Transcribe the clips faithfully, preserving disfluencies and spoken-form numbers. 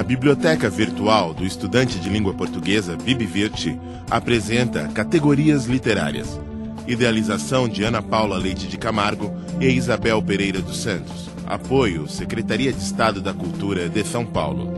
biblioteca virtual do estudante de língua portuguesa BibVirt apresenta Categorias Literárias. Idealização de Ana Paula Leite de Camargo e Isabel Pereira dos Santos. Apoio Secretaria de Estado da Cultura de São Paulo.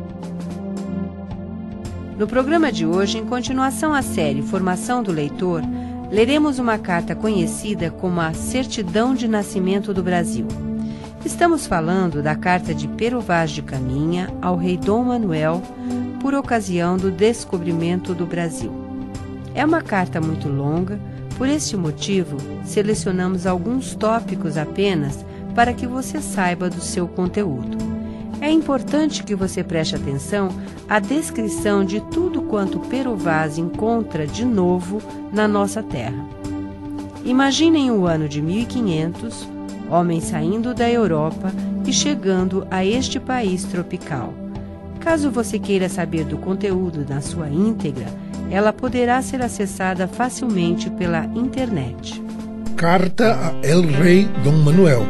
No programa de hoje, em continuação à série Formação do Leitor, leremos uma carta conhecida como a Certidão de Nascimento do Brasil. Estamos falando da carta de Pero Vaz de Caminha ao rei Dom Manuel por ocasião do descobrimento do Brasil. É uma carta muito longa, por este motivo, selecionamos alguns tópicos apenas para que você saiba do seu conteúdo. É importante que você preste atenção à descrição de tudo quanto Pero Vaz encontra de novo na nossa terra. Imaginem o ano de mil e quinhentos, homens saindo da Europa e chegando a este país tropical. Caso você queira saber do conteúdo na sua íntegra, ela poderá ser acessada facilmente pela internet. Carta a El Rei Dom Manuel.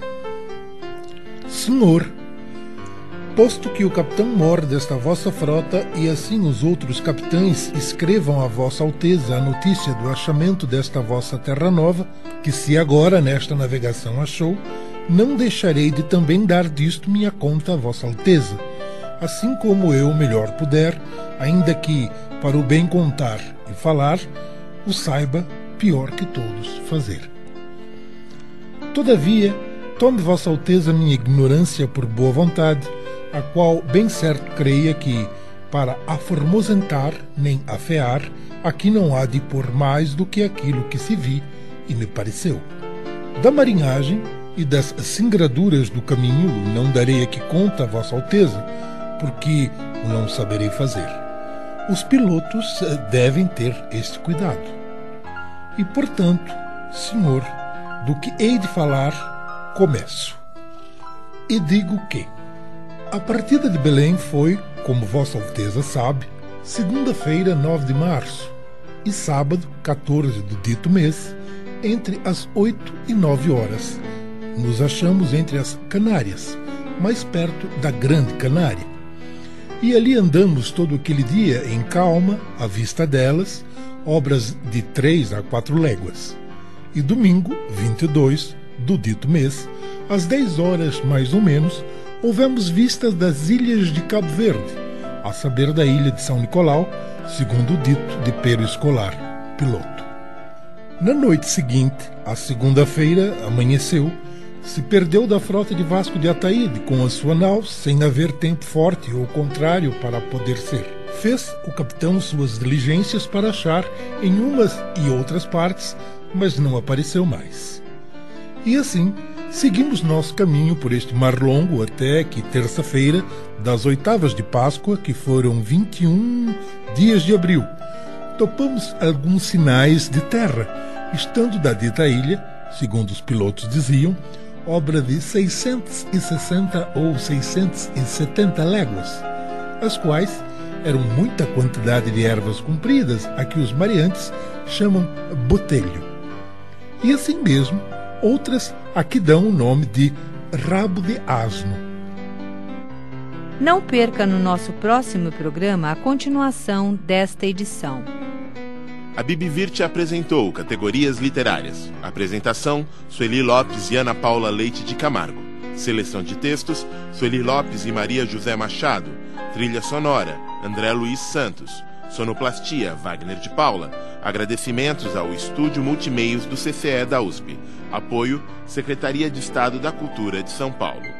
Senhor, posto que o capitão-mor desta vossa frota e assim os outros capitães escrevam a vossa alteza a notícia do achamento desta vossa terra nova, que se agora nesta navegação achou, não deixarei de também dar disto minha conta a vossa alteza, assim como eu melhor puder, ainda que, para o bem contar e falar, o saiba pior que todos fazer. Todavia, tome vossa alteza minha ignorância por boa vontade, a qual bem certo creia que, para aformosentar nem afear, aqui não há de pôr mais do que aquilo que se vi e me pareceu. Da marinhagem e das singraduras do caminho não darei aqui conta a vossa alteza, porque o não saberei fazer. Os pilotos devem ter este cuidado. E, portanto, senhor, do que hei de falar, começo. E digo que a partida de Belém foi, como vossa alteza sabe, segunda-feira, nove de março, e sábado, quatorze do dito mês, entre as oito e nove horas. Nos achamos entre as Canárias, mais perto da Grande Canária. E ali andamos todo aquele dia em calma, à vista delas, obras de três a quatro léguas. E domingo, vinte e dois do dito mês, às dez horas mais ou menos, houvemos vistas das ilhas de Cabo Verde, a saber da ilha de São Nicolau, segundo o dito de Pero Escolar, piloto. Na noite seguinte, a segunda-feira, amanheceu, se perdeu da frota de Vasco de Ataíde com a sua nau, sem haver tempo forte ou contrário para poder ser. Fez o capitão suas diligências para achar em umas e outras partes, mas não apareceu mais. E assim, seguimos nosso caminho por este mar longo até que terça-feira, das oitavas de Páscoa, que foram vinte e um dias de abril, topamos alguns sinais de terra, estando da dita ilha, segundo os pilotos diziam, obra de seiscentas e sessenta ou seiscentas e setenta léguas, as quais eram muita quantidade de ervas compridas, a que os mareantes chamam botelho. E assim mesmo, outras a que dão o nome de rabo de asno. Não perca no nosso próximo programa a continuação desta edição. A BibVirt apresentou Categorias Literárias. Apresentação, Sueli Lopes e Ana Paula Leite de Camargo. Seleção de textos, Sueli Lopes e Maria José Machado. Trilha sonora, André Luiz Santos. Sonoplastia, Wagner de Paula. Agradecimentos ao Estúdio Multimeios do C C E da U S P. Apoio, Secretaria de Estado da Cultura de São Paulo.